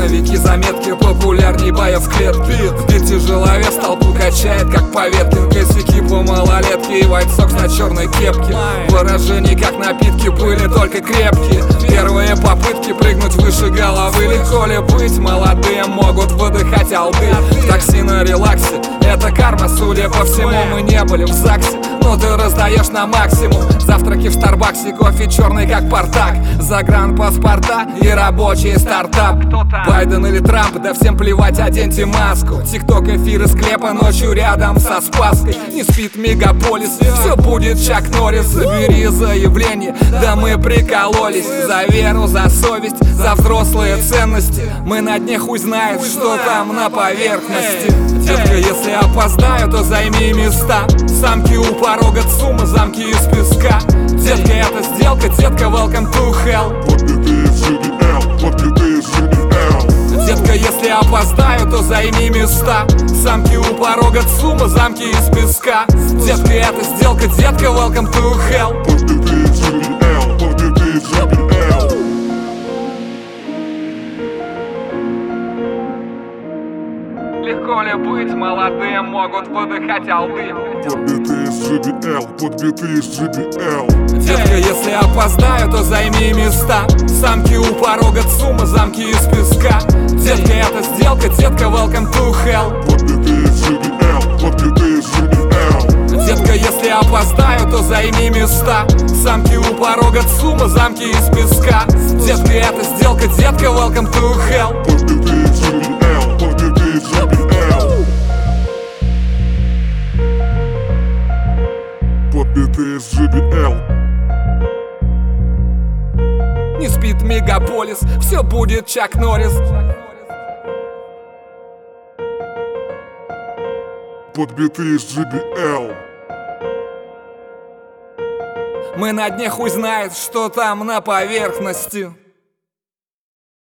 Поисковики заметки популярней боев в клетке. Бит тяжеловес толпу качает, как Поветкин. Косяки по малолетке и White Sox на черной кепке. Выражения как напитки были только крепкие. Первые попытки прыгнуть выше головы. Легко ли быть, молодые могут выдыхать алды. Такси на релаксе, это карма, судя по всему. Мы не были в ЗАГСе, но ты раздаешь на максимум. Завтраки в Старбаксе, кофе черный как Спартак. Загранпаспорта и рабочий стартап. Байден или Трамп, да всем плевать, оденьте маску. Тикток, эфир из склепа ночью рядом со Спасской. Не спит мегаполис, все будет Чак Норрис. Забери заявление, да мы прикололись. За веру, за совесть, за взрослые ценности. Мы на дне хуй знает, что там на поверхности. Детка, если опоздаю, то займи места. Самки у порога ЦУМа, замки из песка. Детка, это сделка, детка, welcome to hell. Детка, если опоздаю, то займи места. Самки у порога ЦУМа, замки из песка. Детка, это сделка, детка, welcome to hell. Легко ли быть, молодые могут выдыхать алды. Подбитые из JBL, подбитые из JBL. Детка, если опоздаю, то займи места. Самки у порога ЦУМа, замки из песка. Детка, это сделка, детка, welcome to hell. Подбитые из JBL, подбитые из JBL. Детка, если опоздаю, то займи места. Самки у порога ЦУМа, замки из песка. Детка, это сделка, детка, welcome to hell. Подбитые из JBL, подбитые из JBL. Подбитые из JBL. Не спит мегаполис, все будет Чак Норрис. Подбитые из JBL. Мы на дне хуй знает, что там на поверхности.